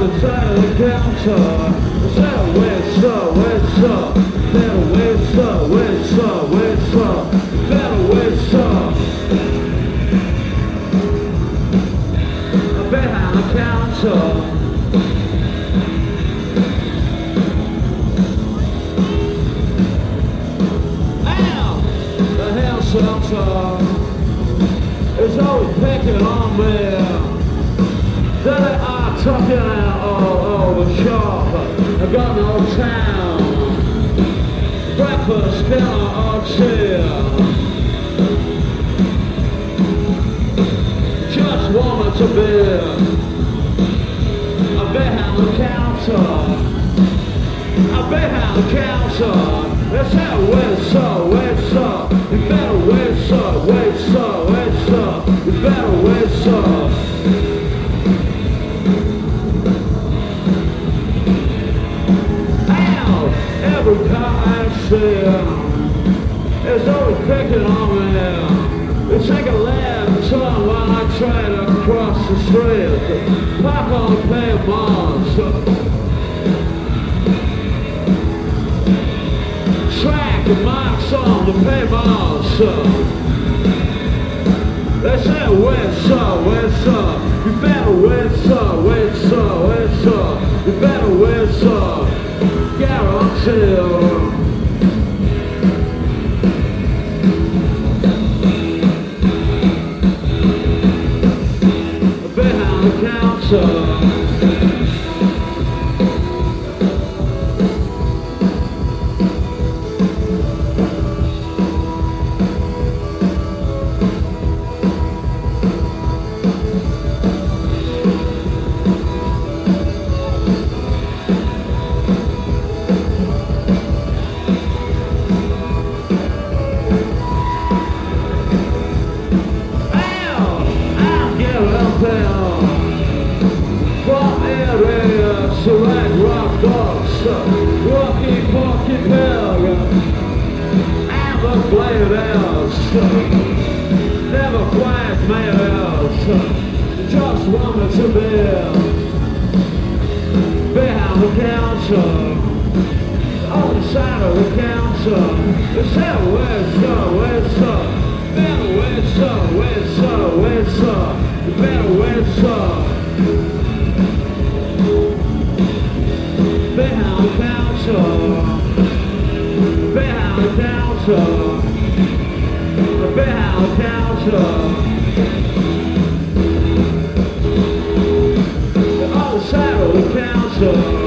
the side of the counter. Say, where's up, where's up? Better where's up, where's up, where's up? Better where's up? Behind the counter. It's always picking on me. Then they are talking out all the shop. I got no town. Breakfast dinner or tea. Just wanted to be behind the counter. Behind the counter. Let's have where's up, where's up? You better where's up, where's up, where's up? You better where's up? Ow! Every car I see is always picking on me. They take a left turn while I try to cross the street. Park on the pavement. Track the marks on the pavement. They say where's up, where's up? You better where's up, where's up, where's up? You better where's up? Guarantee. Behind the counter. Select rock dogs, Rocky Porky Pig, and the blade else, never quite made else, just wanted to be behind the counter, on the side of the counter. They say where's up, where's up? Better where's up, where's up, where's up? You better where's up? Behind the counter, behind the counter, behind the counter. On the side of the counter.